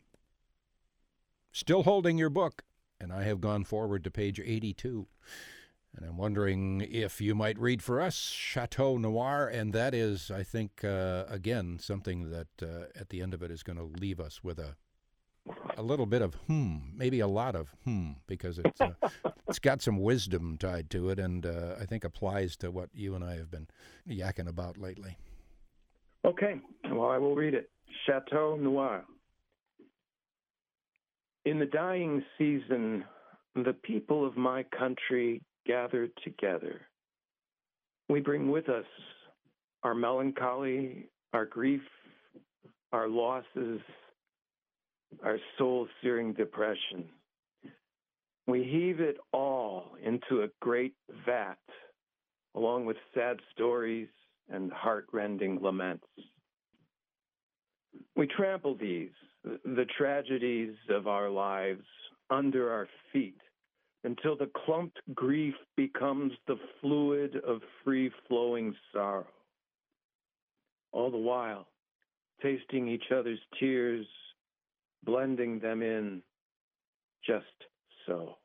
[SPEAKER 1] Still holding your book, and I have gone forward to page eighty-two. And I'm wondering if you might read for us Chateau Noir, and that is, I think, uh, again, something that uh, at the end of it is going to leave us with a a little bit of hmm, maybe a lot of hmm, because it's uh, it's got some wisdom tied to it, and uh, I think applies to what you and I have been yakking about lately.
[SPEAKER 5] Okay, well, I will read it. Chateau Noir. In the dying season, the people of my country gathered together. We bring with us our melancholy, our grief, our losses, our soul-searing depression. We heave it all into a great vat, along with sad stories and heart-rending laments. We trample these, the tragedies of our lives, under our feet, until the clumped grief becomes the fluid of free-flowing sorrow. All the while, tasting each other's tears, blending them in just so.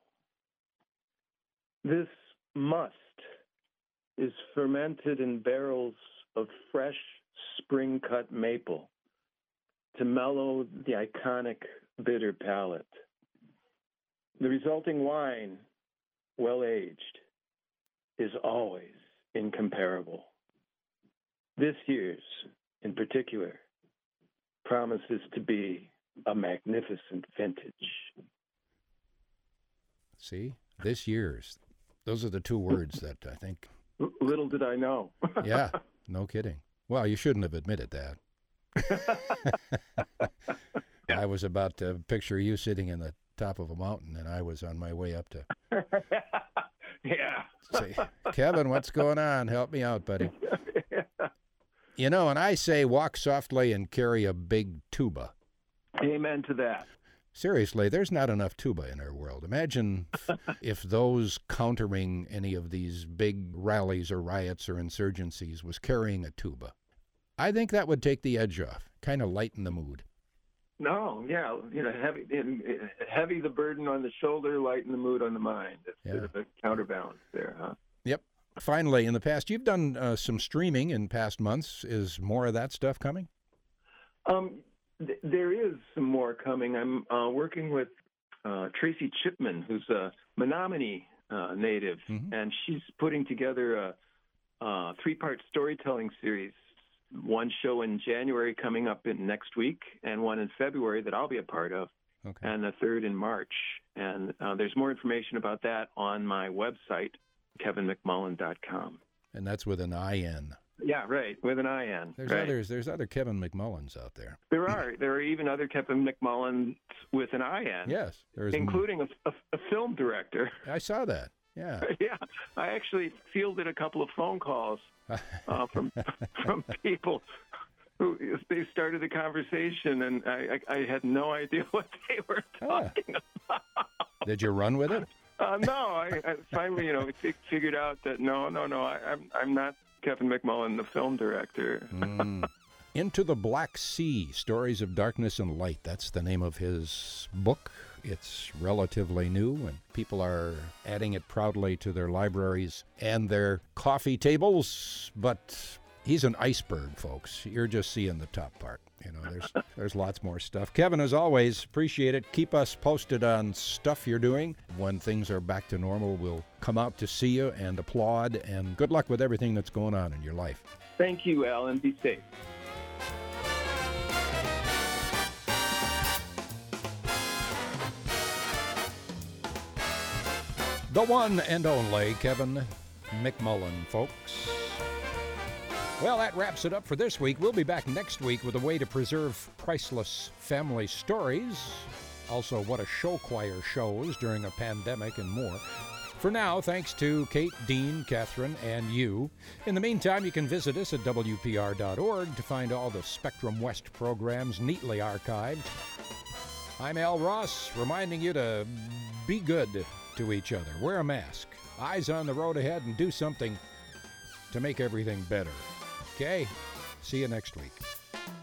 [SPEAKER 5] This must is fermented in barrels of fresh spring-cut maple to mellow the iconic bitter palate. The resulting wine, well-aged, is always incomparable. This year's, in particular, promises to be a magnificent vintage.
[SPEAKER 1] See? This year's. Those are the two words that I think...
[SPEAKER 5] Little did I know.
[SPEAKER 1] Yeah, no kidding. Well, you shouldn't have admitted that. I was about to picture you sitting in the top of a mountain, and I was on my way up to
[SPEAKER 5] yeah
[SPEAKER 1] say, Kevin, what's going on? Help me out, buddy. You know, and I say walk softly and carry a big tuba.
[SPEAKER 5] Amen to that.
[SPEAKER 1] Seriously, there's not enough tuba in our world. Imagine if those countering any of these big rallies or riots or insurgencies was carrying a tuba. I think that would take the edge off, kind of lighten the mood.
[SPEAKER 5] No, yeah, you know, heavy, heavy the burden on the shoulder, lighten the mood on the mind. It's
[SPEAKER 1] Yeah.
[SPEAKER 5] sort of a counterbalance there, huh?
[SPEAKER 1] Yep. Finally, in the past, you've done uh, some streaming in past months. Is more of that stuff coming?
[SPEAKER 5] Um, th- there is some more coming. I'm uh, working with uh, Tracy Chipman, who's a Menominee uh, native,
[SPEAKER 1] Mhm.
[SPEAKER 5] and she's putting together a, a three-part storytelling series. One show in January coming up in next week, and one in February that I'll be a part of,
[SPEAKER 1] Okay.
[SPEAKER 5] and the third in March. And uh, there's more information about that on my website, kevin mcmullen dot com.
[SPEAKER 1] And that's with an I N.
[SPEAKER 5] Yeah, right, with an I N.
[SPEAKER 1] There's
[SPEAKER 5] right.
[SPEAKER 1] others. There's other Kevin McMullins out there.
[SPEAKER 5] There are. There are even other Kevin McMullins with an I N.
[SPEAKER 1] Yes, there's.
[SPEAKER 5] Including a, a, a film director.
[SPEAKER 1] I saw that. Yeah.
[SPEAKER 5] Yeah, I actually fielded a couple of phone calls uh, from from people who they started the conversation, and I, I, I had no idea what they were talking
[SPEAKER 1] Ah.
[SPEAKER 5] about.
[SPEAKER 1] Did you run with it?
[SPEAKER 5] Uh, no, I, I finally, you know, f- figured out that no, no, no, I, I'm I'm not Kevin McMullen, the film director.
[SPEAKER 1] Mm. Into the Black Sea, Stories of Darkness and Light. That's the name of his book. It's relatively new, and people are adding it proudly to their libraries and their coffee tables. But he's an iceberg, folks. You're just seeing the top part. You know, there's there's lots more stuff. Kevin, as always, appreciate it. Keep us posted on stuff you're doing. When things are back to normal, we'll come out to see you and applaud. And good luck with everything that's going on in your life.
[SPEAKER 5] Thank you, Al, and be safe.
[SPEAKER 1] The one and only Kevin McMullen, folks. Well, that wraps it up for this week. We'll be back next week with a way to preserve priceless family stories. Also, what a show choir shows during a pandemic and more. For now, thanks to Kate, Dean, Catherine, and you. In the meantime, you can visit us at W P R dot org to find all the Spectrum West programs neatly archived. I'm Al Ross, reminding you to be good to each other. Wear a mask, eyes on the road ahead, and do something to make everything better. Okay? See you next week.